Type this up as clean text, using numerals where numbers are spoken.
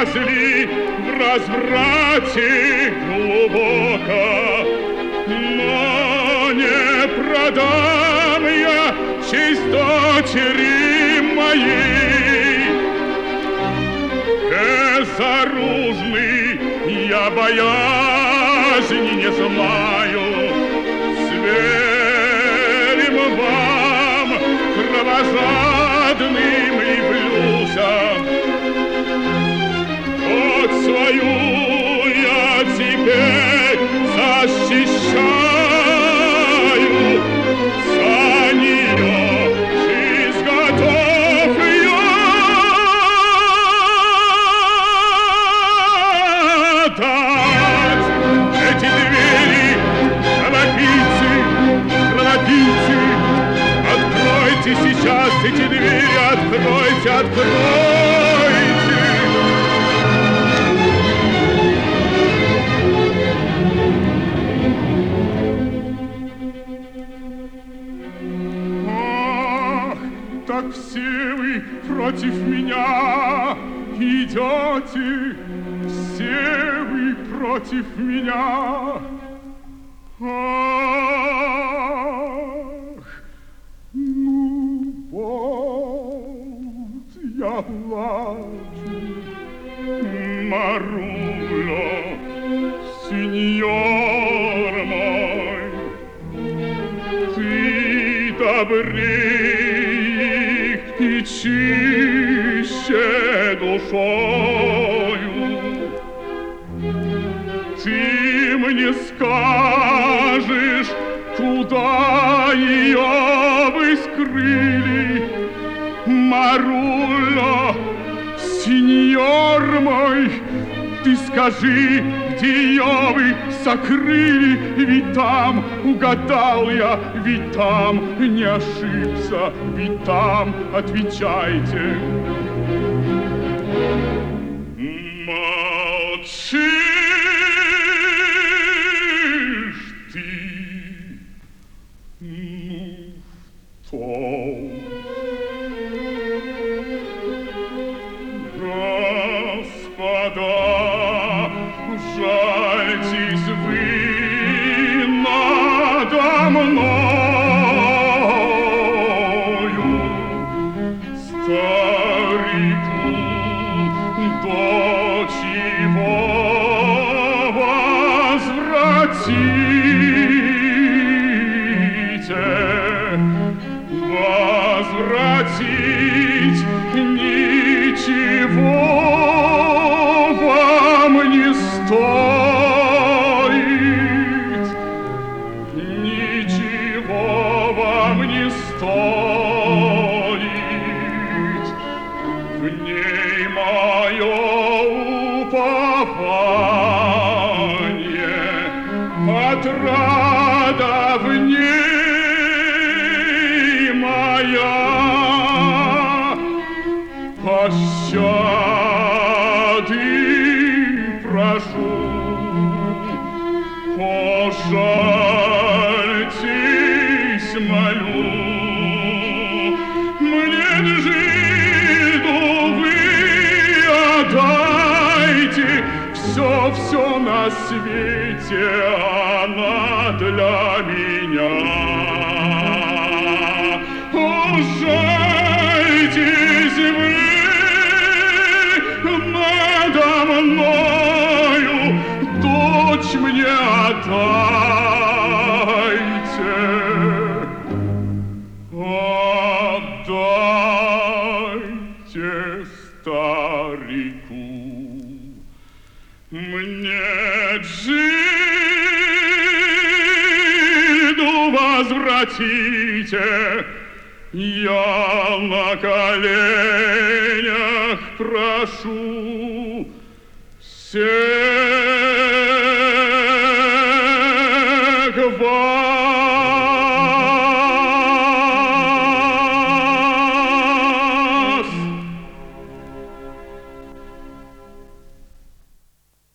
погрязли в разврате глубоко, но не продам я честь дочери моей. Безоружный я боязни не знаю, сверим вам кровожадным явлюся. Вот свою я теперь защищаю, за нее жизнь готов я дать. Эти двери, кровопийцы, откройте сейчас эти двери, откройте, откройте. Ах, так все вы против меня идете, все вы против меня. Ах, ну вот я плачу, Маруло, сеньор мой, ты добрей и чище душою. Ты мне скажешь, куда ее вы скрыли, Маруло, сеньор мой, ты скажи, где ее вы сокрыли, ведь там угадал я, ведь там не ошибся, ведь там отвечайте. Молчишь ты, ну, что? Господа, жальтесь вы надо мною, старику, дочь его возвратите, возвратить ничего вам не стоит, ничего вам не стоит, в ней мое упование, отрада в ней моя, пощады прошу, пожальтесь, молю, мне жиду вы отдайте все на свете, она для меня. Пожальтесь вы надо мною, дочь мне отдайте, отдайте старику, мне джиду возвратите, я на коленях прошу, все